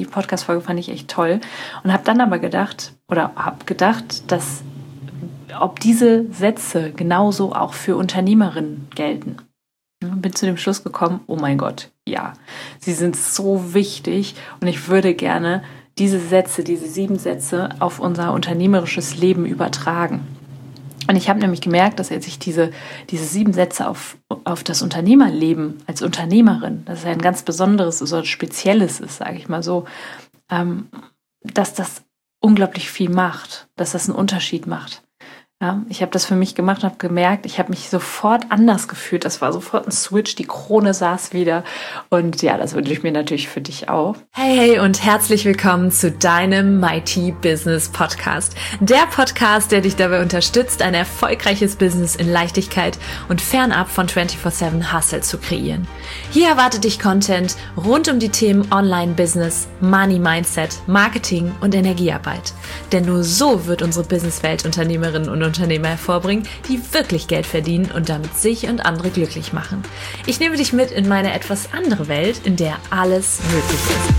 Podcast-Folge fand ich echt toll und habe dann aber gedacht, dass ob diese Sätze genauso auch für Unternehmerinnen gelten. Bin zu dem Schluss gekommen, oh mein Gott, ja, sie sind so wichtig und ich würde gerne diese 7 Sätze auf unser unternehmerisches Leben übertragen. Und ich habe nämlich gemerkt, dass als ich diese 7 Sätze auf das Unternehmerleben als Unternehmerin, das ist ein ganz besonderes, so ein spezielles ist, sage ich mal so, dass das unglaublich viel macht, dass das einen Unterschied macht. Ja, ich habe das für mich gemacht und habe gemerkt, ich habe mich sofort anders gefühlt. Das war sofort ein Switch, die Krone saß wieder. Und ja, das wünsche ich mir natürlich für dich auch. Hey und herzlich willkommen zu deinem Mighty Business Podcast. Der Podcast, der dich dabei unterstützt, ein erfolgreiches Business in Leichtigkeit und fernab von 24/7 Hustle zu kreieren. Hier erwartet dich Content rund um die Themen Online-Business, Money-Mindset, Marketing und Energiearbeit. Denn nur so wird unsere Businesswelt Unternehmerinnen und Unternehmer hervorbringen, die wirklich Geld verdienen und damit sich und andere glücklich machen. Ich nehme dich mit in meine etwas andere Welt, in der alles möglich ist.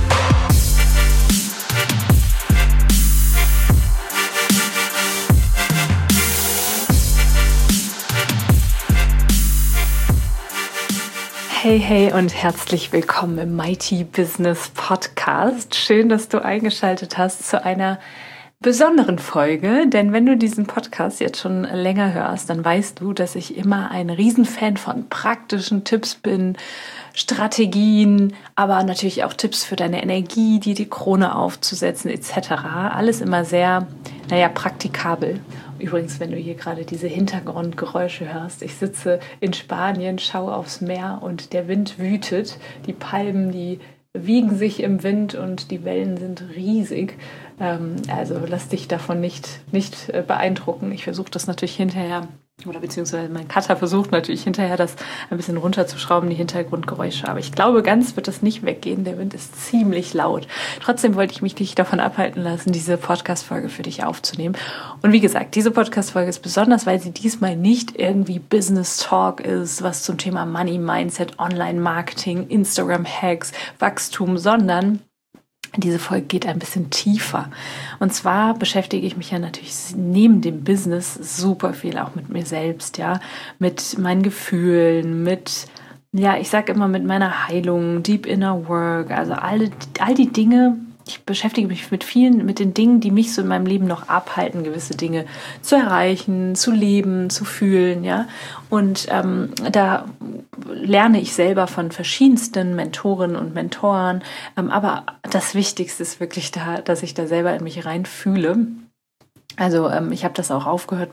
Hey und herzlich willkommen im Mighty Business Podcast. Schön, dass du eingeschaltet hast zu einer besonderen Folge, denn wenn du diesen Podcast jetzt schon länger hörst, dann weißt du, dass ich immer ein Riesenfan von praktischen Tipps bin, Strategien, aber natürlich auch Tipps für deine Energie, die Krone aufzusetzen etc. Alles immer sehr, praktikabel. Übrigens, wenn du hier gerade diese Hintergrundgeräusche hörst, ich sitze in Spanien, schaue aufs Meer und der Wind wütet, die Palmen, die wiegen sich im Wind und die Wellen sind riesig. Also lass dich davon nicht beeindrucken. Ich versuche das natürlich hinterher, beziehungsweise mein Cutter versucht natürlich hinterher, das ein bisschen runterzuschrauben, die Hintergrundgeräusche. Aber ich glaube, ganz wird das nicht weggehen. Der Wind ist ziemlich laut. Trotzdem wollte ich mich nicht davon abhalten lassen, diese Podcast-Folge für dich aufzunehmen. Und wie gesagt, diese Podcast-Folge ist besonders, weil sie diesmal nicht irgendwie Business Talk ist, was zum Thema Money, Mindset, Online-Marketing, Instagram-Hacks, Wachstum, sondern diese Folge geht ein bisschen tiefer. Und zwar beschäftige ich mich ja natürlich neben dem Business super viel auch mit mir selbst, ja, mit meinen Gefühlen, ich sage immer mit meiner Heilung, Deep Inner Work, also all die Dinge. Ich beschäftige mich mit den Dingen, die mich so in meinem Leben noch abhalten, gewisse Dinge zu erreichen, zu leben, zu fühlen, ja. Und da lerne ich selber von verschiedensten Mentorinnen und Mentoren. Aber das Wichtigste ist wirklich dass ich da selber in mich reinfühle. Also ich habe das auch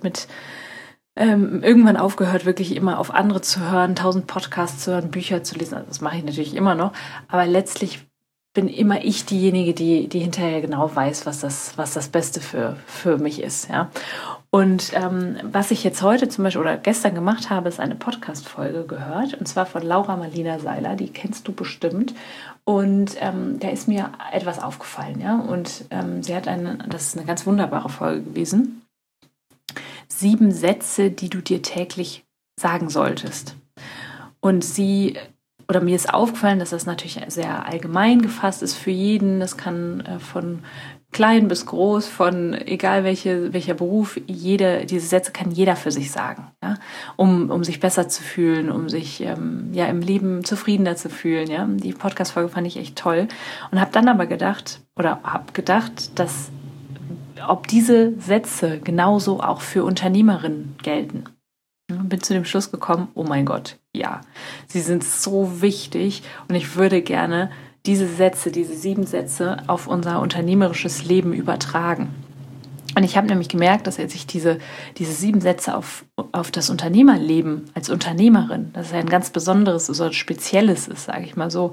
irgendwann aufgehört, wirklich immer auf andere zu hören, 1000 Podcasts zu hören, Bücher zu lesen. Also das mache ich natürlich immer noch. Aber letztlich bin immer ich diejenige, die hinterher genau weiß, was das Beste für mich ist. Ja? Und was ich jetzt heute zum Beispiel oder gestern gemacht habe, ist eine Podcast-Folge gehört, und zwar von Laura Marlina Seiler, die kennst du bestimmt. Und da ist mir etwas aufgefallen. Ja? Und sie hat das ist eine ganz wunderbare Folge gewesen, 7 Sätze, die du dir täglich sagen solltest. Und mir ist aufgefallen, dass das natürlich sehr allgemein gefasst ist für jeden. Das kann von klein bis groß, von egal welcher Beruf, diese Sätze kann jeder für sich sagen, ja? Um sich besser zu fühlen, um sich im Leben zufriedener zu fühlen. Ja? Die Podcast-Folge fand ich echt toll und habe dann aber gedacht, dass ob diese Sätze genauso auch für Unternehmerinnen gelten. Bin zu dem Schluss gekommen, oh mein Gott, ja, sie sind so wichtig und ich würde gerne diese 7 Sätze auf unser unternehmerisches Leben übertragen. Und ich habe nämlich gemerkt, dass als ich diese 7 Sätze auf das Unternehmerleben als Unternehmerin, das ist ein ganz besonderes, so ein spezielles ist, sage ich mal so,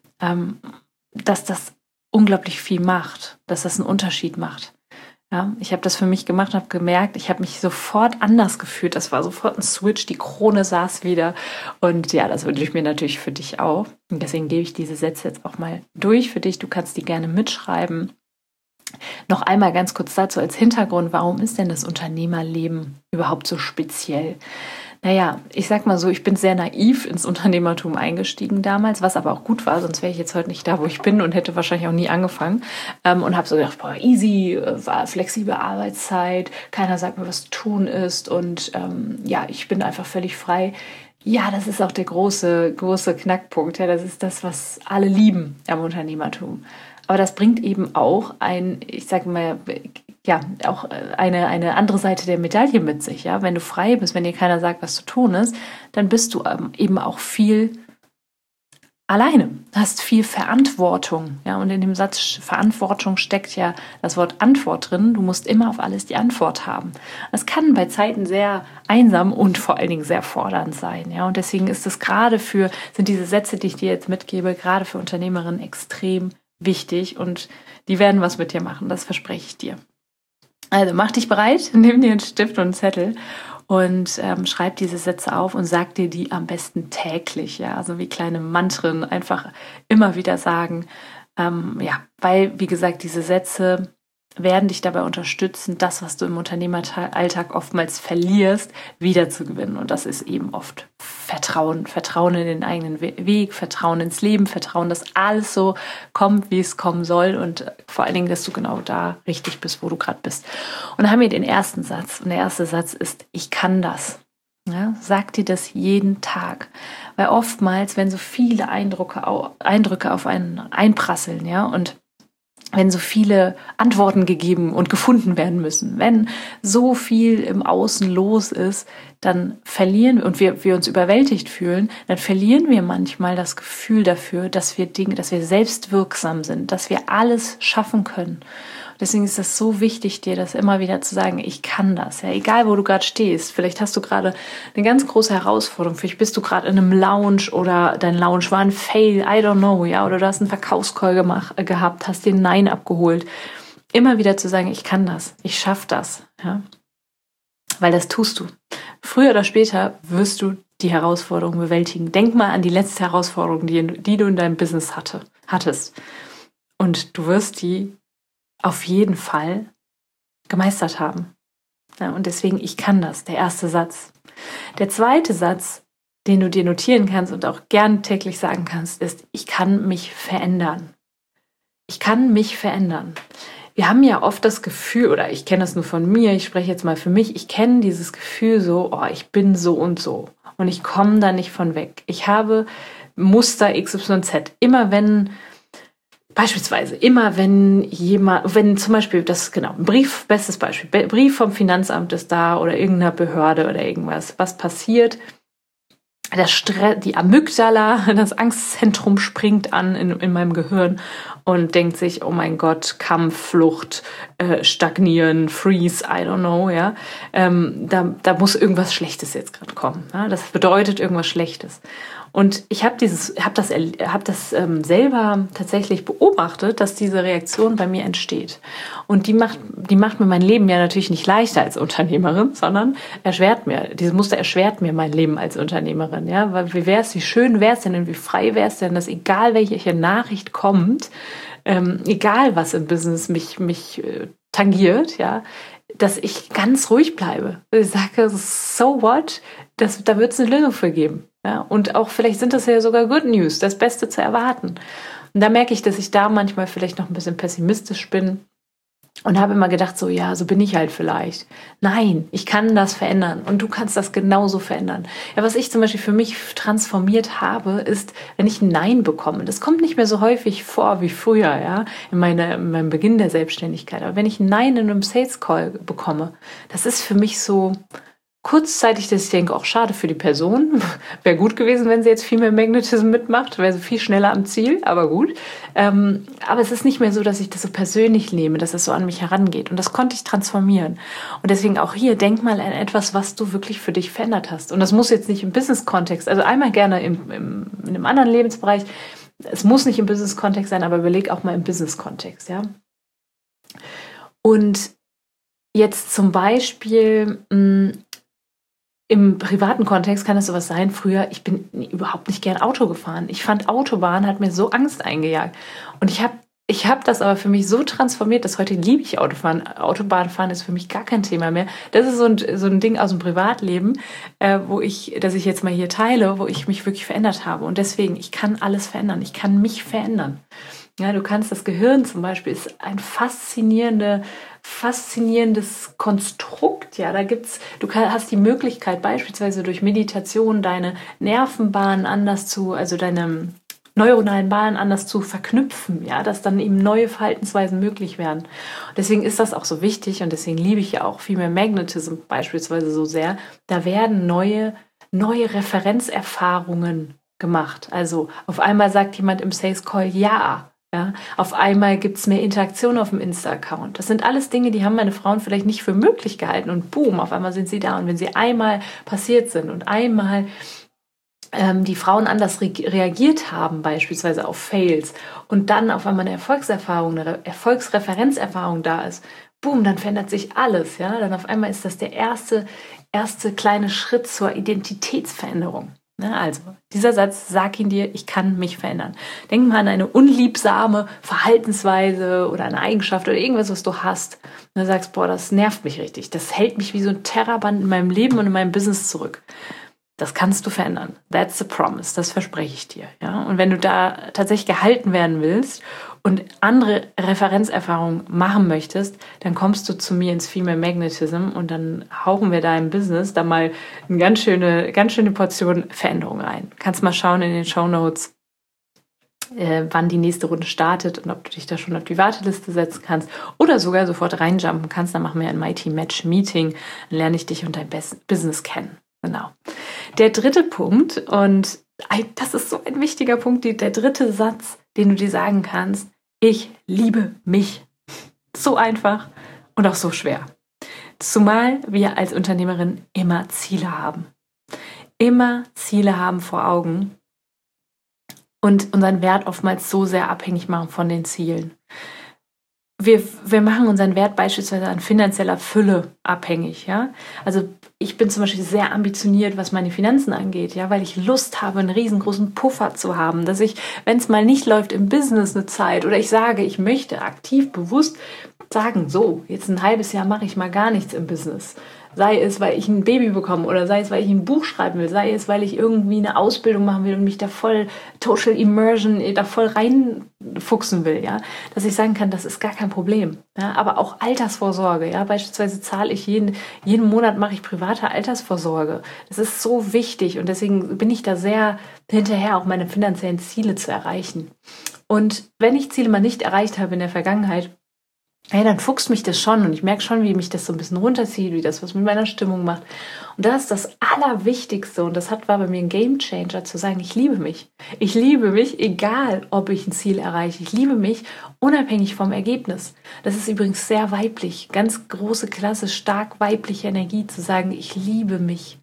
dass das unglaublich viel macht, dass das einen Unterschied macht. Ja, ich habe das für mich gemacht und habe gemerkt, ich habe mich sofort anders gefühlt. Das war sofort ein Switch, die Krone saß wieder. Und ja, das wünsche ich mir natürlich für dich auch. Und deswegen gebe ich diese Sätze jetzt auch mal durch für dich. Du kannst die gerne mitschreiben. Noch einmal ganz kurz dazu als Hintergrund, warum ist denn das Unternehmerleben überhaupt so speziell? Naja, ich sag mal so, ich bin sehr naiv ins Unternehmertum eingestiegen damals, was aber auch gut war, sonst wäre ich jetzt heute nicht da, wo ich bin und hätte wahrscheinlich auch nie angefangen. Und habe so gedacht, boah, easy, war flexible Arbeitszeit, keiner sagt mir, was zu tun ist und ich bin einfach völlig frei. Ja, das ist auch der große Knackpunkt. Ja, das ist das, was alle lieben am Unternehmertum. Aber das bringt eben auch auch eine andere Seite der Medaille mit sich. Ja, wenn du frei bist, wenn dir keiner sagt, was zu tun ist, dann bist du eben auch viel alleine, hast viel Verantwortung. Ja, und in dem Satz Verantwortung steckt ja das Wort Antwort drin. Du musst immer auf alles die Antwort haben. Das kann bei Zeiten sehr einsam und vor allen Dingen sehr fordernd sein. Ja, und deswegen ist es sind diese Sätze, die ich dir jetzt mitgebe, gerade für Unternehmerinnen extrem wichtig und die werden was mit dir machen, das verspreche ich dir. Also mach dich bereit, nimm dir einen Stift und einen Zettel und schreib diese Sätze auf und sag dir die am besten täglich, ja, also wie kleine Mantren einfach immer wieder sagen, weil, wie gesagt, diese Sätze werden dich dabei unterstützen, das, was du im Unternehmeralltag oftmals verlierst, wiederzugewinnen. Und das ist eben oft Vertrauen. Vertrauen in den eigenen Weg, Vertrauen ins Leben, Vertrauen, dass alles so kommt, wie es kommen soll und vor allen Dingen, dass du genau da richtig bist, wo du gerade bist. Und dann haben wir den ersten Satz. Und der erste Satz ist, ich kann das. Ja, sag dir das jeden Tag. Weil oftmals, wenn so viele Eindrücke auf einen einprasseln, ja, und wenn so viele Antworten gegeben und gefunden werden müssen, wenn so viel im Außen los ist, dann verlieren wir und wir uns überwältigt fühlen, dann verlieren wir manchmal das Gefühl dafür, dass wir selbstwirksam sind, dass wir alles schaffen können. Deswegen ist es so wichtig, dir das immer wieder zu sagen, ich kann das. Ja, egal, wo du gerade stehst. Vielleicht hast du gerade eine ganz große Herausforderung. Vielleicht bist du gerade in einem Lounge oder dein Lounge war ein Fail, I don't know, ja, oder du hast einen Verkaufscall gehabt, hast den Nein abgeholt. Immer wieder zu sagen, ich kann das, ich schaffe das, ja. Weil das tust du. Früher oder später wirst du die Herausforderung bewältigen. Denk mal an die letzte Herausforderung, die du in deinem Business hattest. Und du wirst die auf jeden Fall gemeistert haben. Ja, und deswegen, ich kann das, der erste Satz. Der zweite Satz, den du dir notieren kannst und auch gern täglich sagen kannst, ist, ich kann mich verändern. Ich kann mich verändern. Wir haben ja oft das Gefühl, oder ich kenne das nur von mir, ich spreche jetzt mal für mich, ich kenne dieses Gefühl so, ich bin so und ich komme da nicht von weg. Ich habe Muster XYZ. Wenn zum Beispiel, ein Brief, bestes Beispiel, Brief vom Finanzamt ist da oder irgendeiner Behörde oder irgendwas, was passiert? Die Amygdala, das Angstzentrum springt an in meinem Gehirn und denkt sich, oh mein Gott, Kampf, Flucht, Stagnieren, Freeze, I don't know, ja. Da muss irgendwas Schlechtes jetzt gerade kommen. Ja? Das bedeutet irgendwas Schlechtes. Und ich habe das selber tatsächlich beobachtet, dass diese Reaktion bei mir entsteht. Und die macht mir mein Leben ja natürlich nicht leichter als Unternehmerin, sondern dieses Muster erschwert mir mein Leben als Unternehmerin. Ja, weil wie schön wäre es denn und wie frei wäre es denn, dass egal welche Nachricht kommt, egal was im Business mich tangiert, ja, dass ich ganz ruhig bleibe. Ich sage, so what? Da wird es eine Lösung für geben. Ja, und auch vielleicht sind das ja sogar Good News, das Beste zu erwarten. Und da merke ich, dass ich da manchmal vielleicht noch ein bisschen pessimistisch bin und habe immer gedacht, so bin ich halt vielleicht. Nein, ich kann das verändern und du kannst das genauso verändern. Ja, was ich zum Beispiel für mich transformiert habe, ist, wenn ich ein Nein bekomme. Das kommt nicht mehr so häufig vor wie früher, ja, in meinem Beginn der Selbstständigkeit. Aber wenn ich ein Nein in einem Sales Call bekomme, das ist für mich so kurzzeitig, dass ich denke, auch schade für die Person. Wäre gut gewesen, wenn sie jetzt viel mehr Magnetism mitmacht, wäre sie viel schneller am Ziel, aber gut. Aber es ist nicht mehr so, dass ich das so persönlich nehme, dass es so an mich herangeht. Und das konnte ich transformieren. Und deswegen auch hier, denk mal an etwas, was du wirklich für dich verändert hast. Und das muss jetzt nicht im Business-Kontext, also einmal gerne in einem anderen Lebensbereich. Es muss nicht im Business-Kontext sein, aber überleg auch mal im Business-Kontext, ja. Und jetzt zum Beispiel im privaten Kontext kann das sowas sein. Früher, ich bin überhaupt nicht gern Auto gefahren. Ich fand Autobahn hat mir so Angst eingejagt. Und ich habe ich habe das aber für mich so transformiert, dass heute liebe ich Autofahren. Autobahnfahren ist für mich gar kein Thema mehr. Das ist so ein Ding aus dem Privatleben, das ich jetzt mal hier teile, wo ich mich wirklich verändert habe. Und deswegen, ich kann alles verändern. Ich kann mich verändern. Ja, du kannst, das Gehirn zum Beispiel ist ein faszinierendes Konstrukt. Ja, hast die Möglichkeit, beispielsweise durch Meditation deine Nervenbahnen deine neuronalen Bahnen anders zu verknüpfen, ja, dass dann eben neue Verhaltensweisen möglich werden. Und deswegen ist das auch so wichtig und deswegen liebe ich ja auch Female Magnetism beispielsweise so sehr. Da werden neue Referenzerfahrungen gemacht. Also auf einmal sagt jemand im Sales Call ja. Ja, auf einmal gibt es mehr Interaktion auf dem Insta-Account. Das sind alles Dinge, die haben meine Frauen vielleicht nicht für möglich gehalten und boom, auf einmal sind sie da. Und wenn sie einmal passiert sind und einmal die Frauen anders reagiert haben, beispielsweise auf Fails, und dann auf einmal eine Erfolgsreferenzerfahrung da ist, boom, dann verändert sich alles. Ja? Dann auf einmal ist das der erste kleine Schritt zur Identitätsveränderung. Also, dieser Satz, sag ihn dir, ich kann mich verändern. Denk mal an eine unliebsame Verhaltensweise oder eine Eigenschaft oder irgendwas, was du hast. Und du sagst, boah, das nervt mich richtig. Das hält mich wie so ein Terrorband in meinem Leben und in meinem Business zurück. Das kannst du verändern. That's the promise. Das verspreche ich dir. Ja? Und wenn du da tatsächlich gehalten werden willst und andere Referenzerfahrungen machen möchtest, dann kommst du zu mir ins Female Magnetism und dann hauchen wir da im Business da mal eine ganz schöne Portion Veränderung rein. Du kannst mal schauen in den Shownotes, wann die nächste Runde startet und ob du dich da schon auf die Warteliste setzen kannst oder sogar sofort reinjumpen kannst. Dann machen wir ein Mighty Match Meeting, dann lerne ich dich und dein Business kennen. Genau. Der dritte Punkt, und das ist so ein wichtiger Punkt, der dritte Satz, den du dir sagen kannst: Ich liebe mich. So einfach und auch so schwer. Zumal wir als Unternehmerin immer Ziele haben. Immer Ziele haben vor Augen und unseren Wert oftmals so sehr abhängig machen von den Zielen. Wir machen unseren Wert beispielsweise an finanzieller Fülle abhängig. Ja? Also ich bin zum Beispiel sehr ambitioniert, was meine Finanzen angeht, ja, weil ich Lust habe, einen riesengroßen Puffer zu haben, dass ich, wenn es mal nicht läuft im Business eine Zeit oder ich sage, ich möchte aktiv, bewusst sagen, so, jetzt ein halbes Jahr mache ich mal gar nichts im Business. Sei es, weil ich ein Baby bekomme oder sei es, weil ich ein Buch schreiben will, sei es, weil ich irgendwie eine Ausbildung machen will und mich da voll Total Immersion, da voll reinfuchsen will, ja, dass ich sagen kann, das ist gar kein Problem. Ja, aber auch Altersvorsorge, ja, beispielsweise zahle ich jeden Monat mache ich private Altersvorsorge. Das ist so wichtig und deswegen bin ich da sehr hinterher, auch meine finanziellen Ziele zu erreichen. Und wenn ich Ziele mal nicht erreicht habe in der Vergangenheit, hey, dann fuchst mich das schon und ich merke schon, wie mich das so ein bisschen runterzieht, wie das was mit meiner Stimmung macht. Und das ist das Allerwichtigste und war bei mir ein Gamechanger, zu sagen, ich liebe mich. Ich liebe mich, egal ob ich ein Ziel erreiche. Ich liebe mich unabhängig vom Ergebnis. Das ist übrigens sehr weiblich, ganz große Klasse, stark weibliche Energie, zu sagen, ich liebe mich,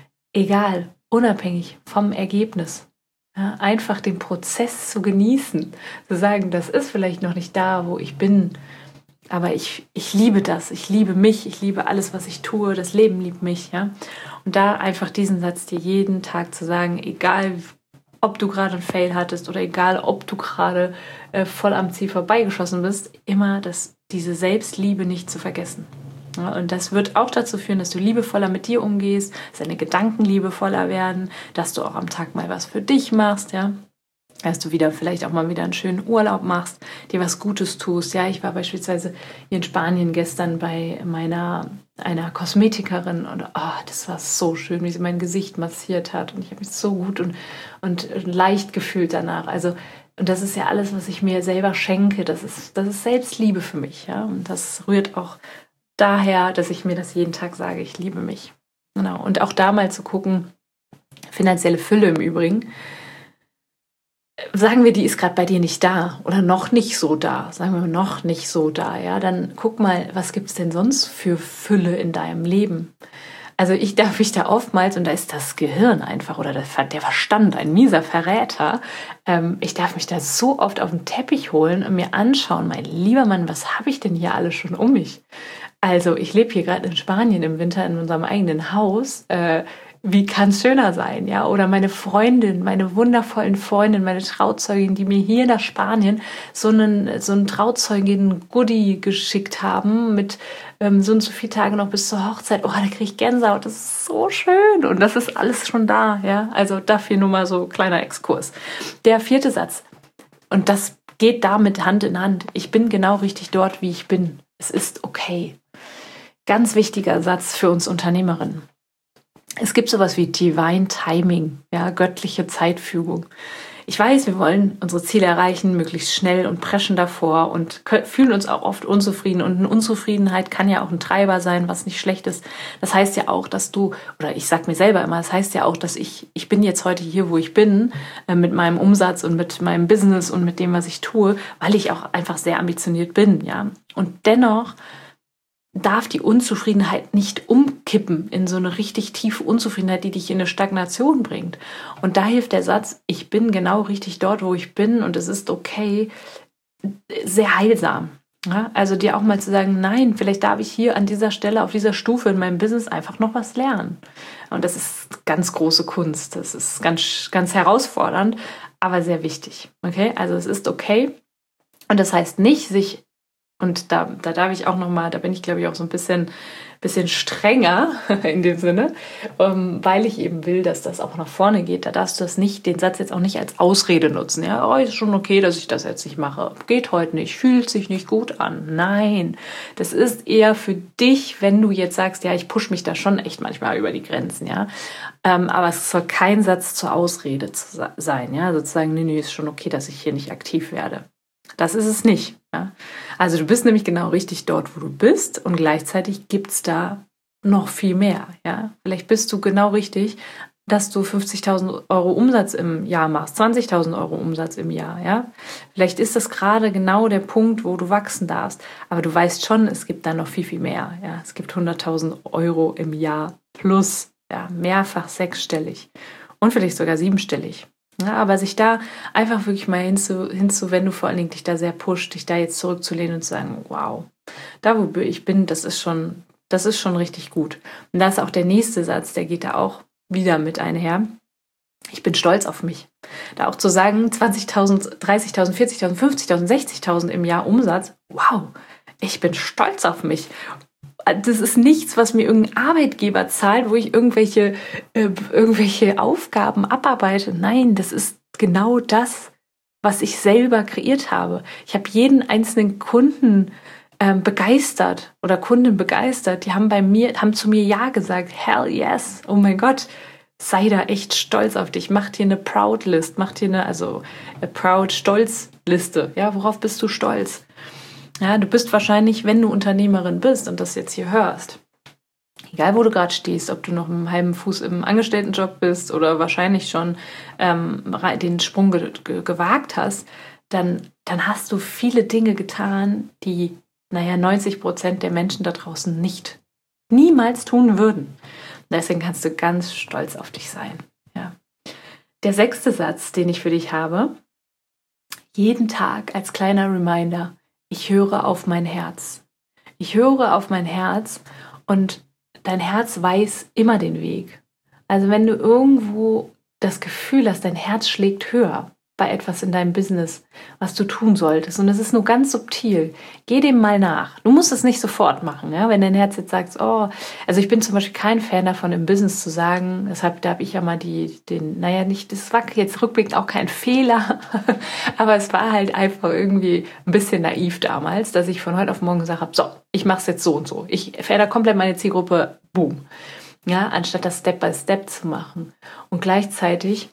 egal, unabhängig vom Ergebnis. Ja, einfach den Prozess zu genießen, zu sagen, das ist vielleicht noch nicht da, wo ich bin, aber ich liebe das, ich liebe mich, ich liebe alles, was ich tue, das Leben liebt mich, ja. Und da einfach diesen Satz dir jeden Tag zu sagen, egal ob du gerade einen Fail hattest oder egal ob du gerade voll am Ziel vorbeigeschossen bist, immer diese Selbstliebe nicht zu vergessen. Ja, und das wird auch dazu führen, dass du liebevoller mit dir umgehst, dass deine Gedanken liebevoller werden, dass du auch am Tag mal was für dich machst, ja. Dass du vielleicht auch mal wieder einen schönen Urlaub machst, dir was Gutes tust. Ja, ich war beispielsweise hier in Spanien gestern bei einer Kosmetikerin und das war so schön, wie sie mein Gesicht massiert hat und ich habe mich so gut und leicht gefühlt danach. Also, und das ist ja alles, was ich mir selber schenke. Das ist Selbstliebe für mich. Ja, und das rührt auch daher, dass ich mir das jeden Tag sage, ich liebe mich. Genau. Und auch da mal zu gucken, finanzielle Fülle im Übrigen. Sagen wir, die ist gerade bei dir nicht da oder noch nicht so da, sagen wir noch nicht so da, ja, dann guck mal, was gibt es denn sonst für Fülle in deinem Leben? Also ich darf mich da oftmals, und da ist das Gehirn einfach oder der Verstand ein mieser Verräter, ich darf mich da so oft auf den Teppich holen und mir anschauen, mein lieber Mann, was habe ich denn hier alles schon um mich? Also ich lebe hier gerade in Spanien im Winter in unserem eigenen Haus, wie kann es schöner sein, ja? Oder meine Freundin, meine wundervollen Freundin, meine Trauzeugin, die mir hier nach Spanien so einen Trauzeugin-Goodie geschickt haben mit so und so viele Tage noch bis zur Hochzeit. Oh, da kriege ich Gänsehaut, das ist so schön. Und das ist alles schon da, ja? Also dafür nur mal so kleiner Exkurs. Der 4. Satz, und das geht damit Hand in Hand. Ich bin genau richtig dort, wie ich bin. Es ist okay. Ganz wichtiger Satz für uns Unternehmerinnen. Es gibt sowas wie Divine Timing, ja, göttliche Zeitfügung. Ich weiß, wir wollen unsere Ziele erreichen, möglichst schnell und preschen davor und fühlen uns auch oft unzufrieden. Und eine Unzufriedenheit kann ja auch ein Treiber sein, was nicht schlecht ist. Das heißt ja auch, dass du, oder ich sag mir selber immer, das heißt ja auch, dass ich bin jetzt heute hier, wo ich bin, mit meinem Umsatz und mit meinem Business und mit dem, was ich tue, weil ich auch einfach sehr ambitioniert bin, ja. Und dennoch darf die Unzufriedenheit nicht umkippen in so eine richtig tiefe Unzufriedenheit, die dich in eine Stagnation bringt. Und da hilft der Satz, ich bin genau richtig dort, wo ich bin und es ist okay, sehr heilsam. Ja, also dir auch mal zu sagen, nein, vielleicht darf ich hier an dieser Stelle, auf dieser Stufe in meinem Business einfach noch was lernen. Und das ist ganz große Kunst. Das ist ganz, ganz herausfordernd, aber sehr wichtig. Okay, also es ist okay. Und das heißt nicht, sich und da darf ich auch nochmal, da bin ich glaube ich auch so ein bisschen strenger in dem Sinne, weil ich eben will, dass das auch nach vorne geht. Da darfst du den Satz jetzt auch nicht als Ausrede nutzen. Ja, oh, ist schon okay, dass ich das jetzt nicht mache. Geht heute nicht, fühlt sich nicht gut an. Nein, das ist eher für dich, wenn du jetzt sagst, ja, ich pushe mich da schon echt manchmal über die Grenzen, ja. Aber es soll kein Satz zur Ausrede sein, ja. Sozusagen, nee, ist schon okay, dass ich hier nicht aktiv werde. Das ist es nicht. Ja? Also du bist nämlich genau richtig dort, wo du bist und gleichzeitig gibt es da noch viel mehr. Ja? Vielleicht bist du genau richtig, dass du 50.000 Euro Umsatz im Jahr machst, 20.000 Euro Umsatz im Jahr. Ja? Vielleicht ist das gerade genau der Punkt, wo du wachsen darfst. Aber du weißt schon, es gibt da noch viel, viel mehr. Ja? Es gibt 100.000 Euro im Jahr plus, ja? Mehrfach sechsstellig und vielleicht sogar siebenstellig. Ja, aber sich da einfach wirklich mal hinzu, wenn du vor allen Dingen dich da sehr pusht, dich da jetzt zurückzulehnen und zu sagen, wow, da wo ich bin, das ist schon richtig gut. Und da ist auch der nächste Satz, der geht da auch wieder mit einher. Ich bin stolz auf mich. Da auch zu sagen, 20.000, 30.000, 40.000, 50.000, 60.000 im Jahr Umsatz, wow, ich bin stolz auf mich. Das ist nichts, was mir irgendein Arbeitgeber zahlt, wo ich irgendwelche Aufgaben abarbeite. Nein, das ist genau das, was ich selber kreiert habe. Ich habe jeden einzelnen Kunden begeistert oder Kundin begeistert. Die haben zu mir Ja gesagt. Hell yes. Oh mein Gott. Sei da echt stolz auf dich. Mach dir eine Proud-List. Mach dir eine Proud-Stolz-Liste. Ja, worauf bist du stolz? Ja, du bist wahrscheinlich, wenn du Unternehmerin bist und das jetzt hier hörst, egal wo du gerade stehst, ob du noch mit einem halben Fuß im Angestelltenjob bist oder wahrscheinlich schon den Sprung gewagt hast, dann hast du viele Dinge getan, die, 90% der Menschen da draußen niemals tun würden. Deswegen kannst du ganz stolz auf dich sein. Ja. Der 6. Satz, den ich für dich habe, jeden Tag als kleiner Reminder, ich höre auf mein Herz. Ich höre auf mein Herz und dein Herz weiß immer den Weg. Also wenn du irgendwo das Gefühl hast, dein Herz schlägt höher bei etwas in deinem Business, was du tun solltest, und es ist nur ganz subtil, geh dem mal nach. Du musst es nicht sofort machen, ja? Wenn dein Herz jetzt sagt, also ich bin zum Beispiel kein Fan davon, im Business zu sagen, deshalb da habe ich ja mal das war jetzt rückblickend auch kein Fehler, aber es war halt einfach irgendwie ein bisschen naiv damals, dass ich von heute auf morgen gesagt habe, so, ich mache es jetzt so und so. Ich verändere komplett meine Zielgruppe, boom. Ja, anstatt das Step by Step zu machen. Und gleichzeitig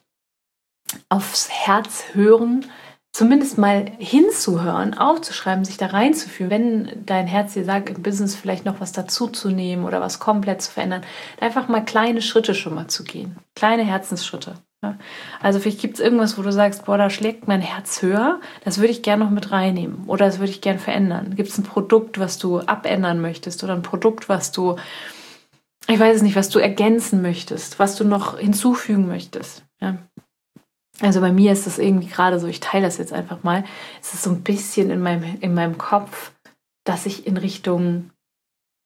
aufs Herz hören, zumindest mal hinzuhören, aufzuschreiben, sich da reinzufühlen, wenn dein Herz dir sagt, im Business vielleicht noch was dazuzunehmen oder was komplett zu verändern, einfach mal kleine Schritte schon mal zu gehen, kleine Herzensschritte. Ja? Also vielleicht gibt es irgendwas, wo du sagst, boah, da schlägt mein Herz höher, das würde ich gerne noch mit reinnehmen oder das würde ich gerne verändern. Gibt es ein Produkt, was du abändern möchtest oder ein Produkt, was du, ich weiß es nicht, was du ergänzen möchtest, was du noch hinzufügen möchtest, ja? Also bei mir ist das irgendwie gerade so, ich teile das jetzt einfach mal, es ist so ein bisschen in meinem Kopf, dass ich in Richtung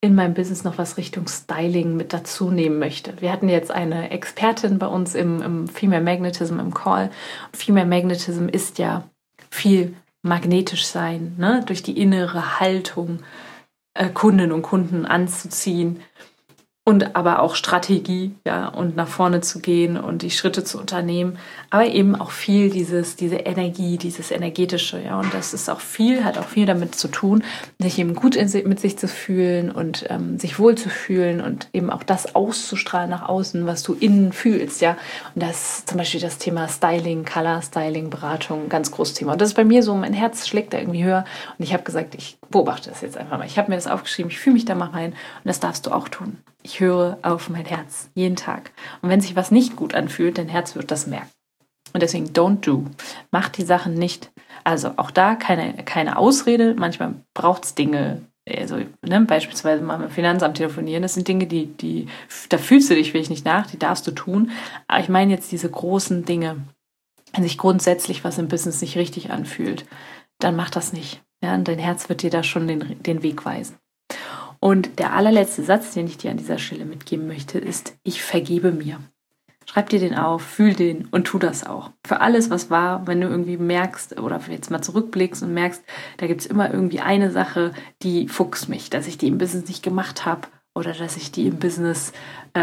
in meinem Business noch was Richtung Styling mit dazu nehmen möchte. Wir hatten jetzt eine Expertin bei uns im Female Magnetism im Call. Female Magnetism ist ja viel magnetisch sein, ne? Durch die innere Haltung Kundinnen und Kunden anzuziehen und aber auch Strategie, ja, und nach vorne zu gehen und die Schritte zu unternehmen, aber eben auch viel diese Energie, dieses Energetische, ja, und das ist hat auch viel damit zu tun, sich eben gut mit sich zu fühlen und sich wohl zu fühlen und eben auch das auszustrahlen nach außen, was du innen fühlst, ja, und das ist zum Beispiel das Thema Styling, Color Styling, Beratung, ganz großes Thema, und das ist bei mir so, mein Herz schlägt da irgendwie höher und ich habe gesagt, ich beobachte das jetzt einfach mal, ich habe mir das aufgeschrieben, ich fühle mich da mal rein und das darfst du auch tun. Ich höre auf mein Herz, jeden Tag. Und wenn sich was nicht gut anfühlt, dein Herz wird das merken. Und deswegen don't do. Mach die Sachen nicht. Also auch da keine Ausrede. Manchmal braucht es Dinge, also, ne, beispielsweise mal mit dem Finanzamt telefonieren. Das sind Dinge, da fühlst du dich wirklich nicht nach, die darfst du tun. Aber ich meine jetzt diese großen Dinge, wenn sich grundsätzlich was im Business nicht richtig anfühlt, dann mach das nicht. Ja, und dein Herz wird dir da schon den Weg weisen. Und der allerletzte Satz, den ich dir an dieser Stelle mitgeben möchte, ist, ich vergebe mir. Schreib dir den auf, fühl den und tu das auch. Für alles, was war, wenn du irgendwie merkst oder jetzt mal zurückblickst und merkst, da gibt es immer irgendwie eine Sache, die fuchst mich, dass ich die im Business nicht gemacht habe oder dass ich die im Business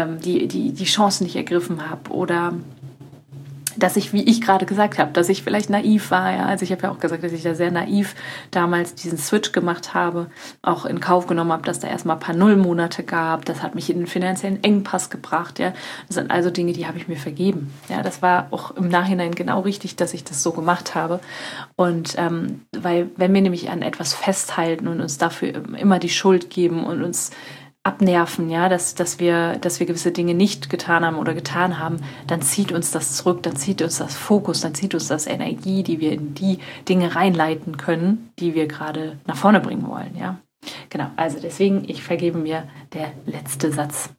die Chancen nicht ergriffen habe oder dass ich, wie ich gerade gesagt habe, dass ich vielleicht naiv war. Ja? Also ich habe ja auch gesagt, dass ich da sehr naiv damals diesen Switch gemacht habe, auch in Kauf genommen habe, dass da erstmal ein paar Nullmonate gab. Das hat mich in den finanziellen Engpass gebracht. Ja? Das sind also Dinge, die habe ich mir vergeben. Ja? Das war auch im Nachhinein genau richtig, dass ich das so gemacht habe. Und weil wenn wir nämlich an etwas festhalten und uns dafür immer die Schuld geben und uns abnerven, ja, dass wir gewisse Dinge nicht getan haben oder getan haben, dann zieht uns das zurück, dann zieht uns das Fokus, dann zieht uns das Energie, die wir in die Dinge reinleiten können, die wir gerade nach vorne bringen wollen, ja. Genau, also deswegen, ich vergebe mir der letzte Satz.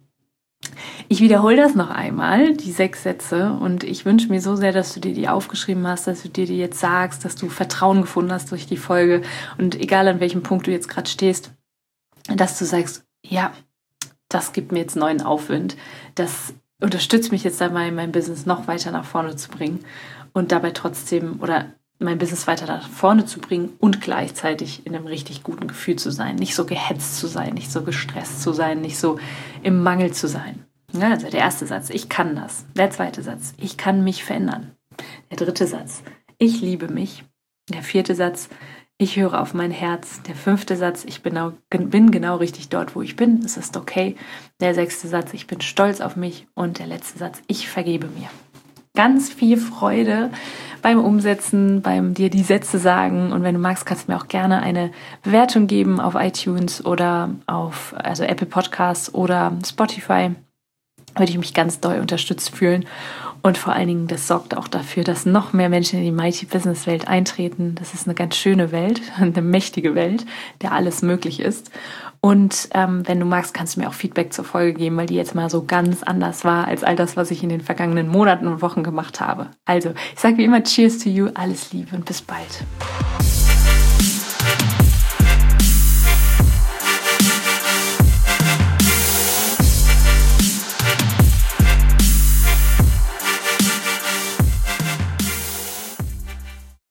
Ich wiederhole das noch einmal, die 6 Sätze, und ich wünsche mir so sehr, dass du dir die aufgeschrieben hast, dass du dir die jetzt sagst, dass du Vertrauen gefunden hast durch die Folge und egal an welchem Punkt du jetzt gerade stehst, dass du sagst, ja, das gibt mir jetzt neuen Aufwind. Das unterstützt mich jetzt dabei, mein Business noch weiter nach vorne zu bringen und dabei trotzdem oder mein Business weiter nach vorne zu bringen und gleichzeitig in einem richtig guten Gefühl zu sein. Nicht so gehetzt zu sein, nicht so gestresst zu sein, nicht so im Mangel zu sein. Ja, also der erste Satz, ich kann das. Der zweite Satz, ich kann mich verändern. Der dritte Satz, ich liebe mich. Der vierte Satz, ich höre auf mein Herz. Der 5. Satz, ich bin genau richtig dort, wo ich bin. Es ist okay. Der 6. Satz, ich bin stolz auf mich. Und der letzte Satz, ich vergebe mir. Ganz viel Freude beim Umsetzen, beim dir die Sätze sagen. Und wenn du magst, kannst du mir auch gerne eine Bewertung geben auf iTunes oder auf Apple Podcasts oder Spotify. Würde ich mich ganz doll unterstützt fühlen. Und vor allen Dingen, das sorgt auch dafür, dass noch mehr Menschen in die Mighty Business Welt eintreten. Das ist eine ganz schöne Welt, eine mächtige Welt, der alles möglich ist. Und wenn du magst, kannst du mir auch Feedback zur Folge geben, weil die jetzt mal so ganz anders war als all das, was ich in den vergangenen Monaten und Wochen gemacht habe. Also, ich sage wie immer, cheers to you, alles Liebe und bis bald.